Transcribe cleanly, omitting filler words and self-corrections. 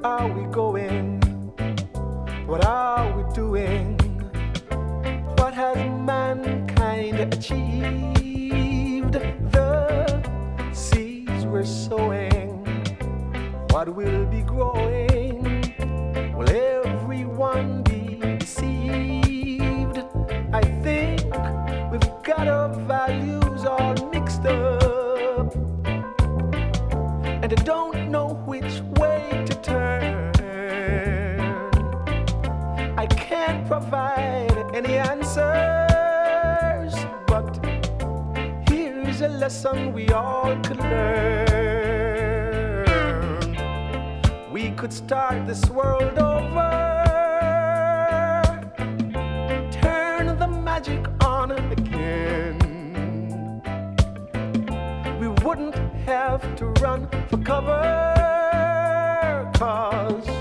are we going? What are we doing? What has mankind achieved? The seeds we're sowing, what will be growing? Will everyone be deceived? I think we've got our values all mixed up, and I don't know which way to turn. I can't provide any answers, but here's a lesson we all could learn. We could start this world over, turn the magic on again. We wouldn't have to run for cover, 'cause